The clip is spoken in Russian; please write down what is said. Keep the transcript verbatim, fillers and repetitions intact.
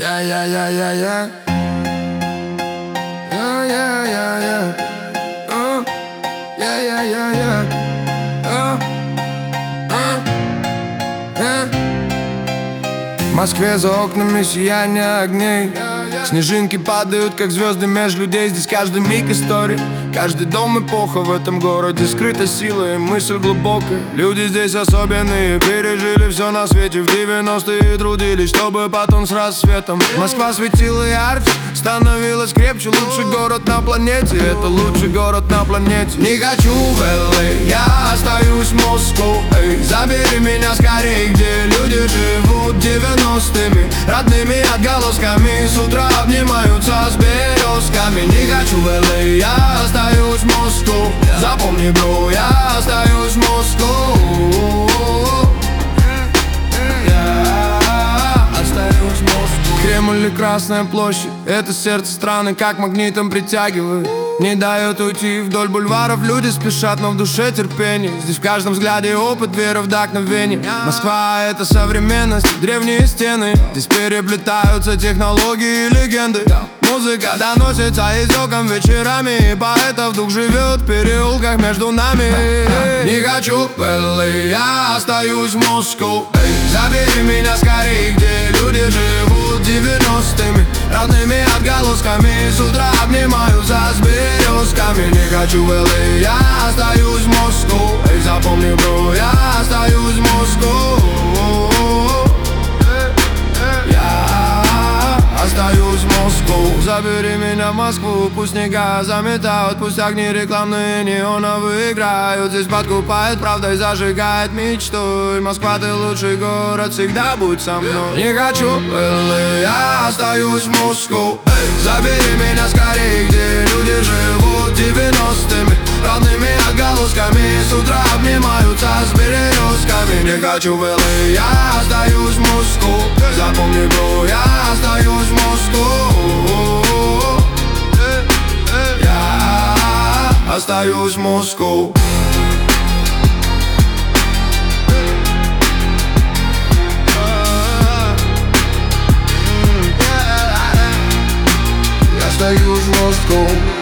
Yeah, yeah, yeah, yeah, yeah. Yeah, yeah, yeah, yeah. Uh, yeah, yeah, yeah, yeah. Uh, uh, uh. В Москве за окнами сияние огней. Снежинки падают, как звезды меж людей. Здесь каждый миг истории, каждый дом эпоха. В этом городе скрыта сила и мысль глубокая. Люди здесь особенные, пережили все на свете. В девяностые трудились, чтобы потом с рассветом Москва светила ярче, становилась крепче. Лучший город на планете, это лучший город на планете. Не хочу в эл эй, я остаюсь в Москву. Эй, забери меня скорее, где люди живут девяностыми, родными отголосками. С утра обнимаются с березками. Не хочу в эл эй, я остаюсь в Москву. Запомни, бро, я остаюсь в Москву. Я остаюсь в Москву. Кремль или Красная площадь, это сердце страны как магнитом притягивает. Не дает уйти вдоль бульваров, люди спешат, но в душе терпение. Здесь в каждом взгляде опыт, вера, вдохновение. Москва — это современность, древние стены. Здесь переплетаются технологии и легенды. Музыка доносится из окон вечерами, и поэтов дух живет в переулках между нами. Не хочу в эл эй, я остаюсь в Москву. Забери меня скорее, где люди живут девяностыми, родными отголосками. С утра обнимаются с березками. Не хочу в эл эй, я остаюсь в Москву. Эй, запомни, бро, я остаюсь в Москву. Я остаюсь в Москву. Забери меня в Москву, пусть снега заметают, пусть огни рекламные неоновые играют. Здесь подкупает правдой, зажигает мечтой. Москва, ты лучший город, всегда будь со мной. Не хочу в эл эй, я остаюсь в Москву. Забери меня скорее, где люди живут девяностыми, родными отголосками. С утра обнимаются с березками. Не хочу в эл эй, я остаюсь в Москву. Запомни, бро, я остаюсь в Москву. Я остаюсь в Москву. Я остаюсь в Москву.